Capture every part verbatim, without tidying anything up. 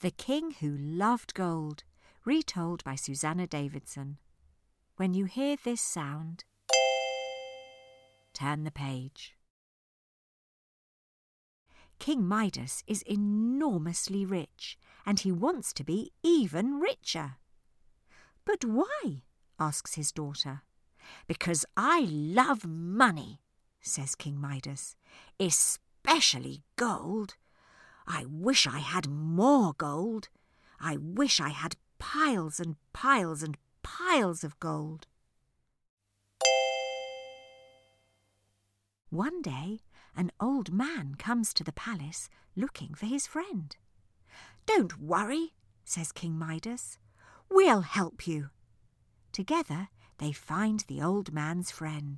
The King Who Loved Gold, retold by Susanna Davidson. When you hear this sound, turn the page. King Midas is enormously rich, and he wants to be even richer. But why? Asks his daughter. Because I love money, says King Midas, especially gold. I wish I had more gold. I wish I had piles and piles and piles of gold. One day, an old man comes to the palace looking for his friend. Don't worry, says King Midas. We'll help you. Together, they find the old man's friend.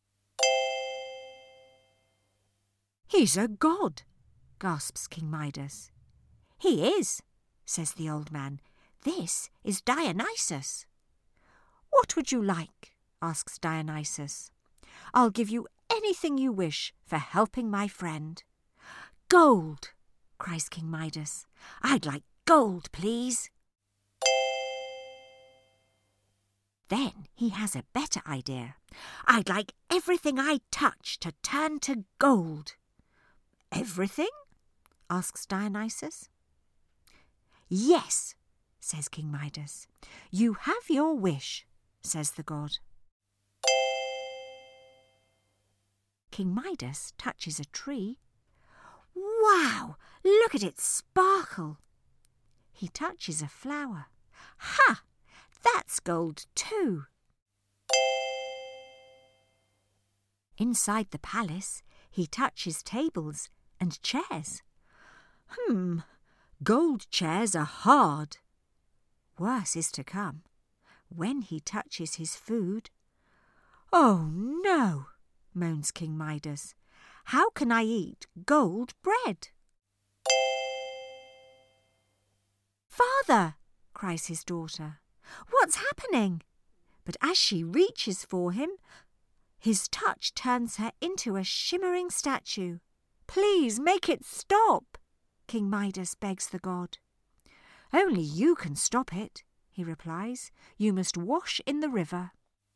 He's a god, gasps King Midas. He is, says the old man. This is Dionysus. What would you like? Asks Dionysus. I'll give you anything you wish for helping my friend. Gold, cries King Midas. I'd like gold, please. Then he has a better idea. I'd like everything I touch to turn to gold. Everything? Asks Dionysus. Yes, says King Midas. You have your wish, says the god. King Midas touches a tree. Wow! Look at it sparkle! He touches a flower. Ha! That's gold too! Inside the palace, he touches tables and chairs. Hmm, gold chairs are hard. Worse is to come. When he touches his food... Oh no, moans King Midas. How can I eat gold bread? Father, cries his daughter. What's happening? But as she reaches for him, his touch turns her into a shimmering statue. Please make it stop, King Midas begs the god. Only you can stop it, he replies. You must wash in the river.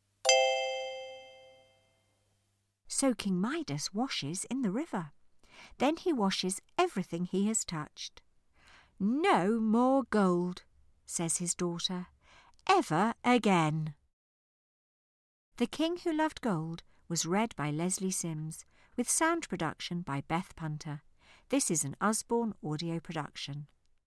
So King Midas washes in the river. Then he washes everything he has touched. No more gold, says his daughter, ever again. The King Who Loved Gold was read by Leslie Sims, with sound production by Beth Punter. This is an Usborne audio production.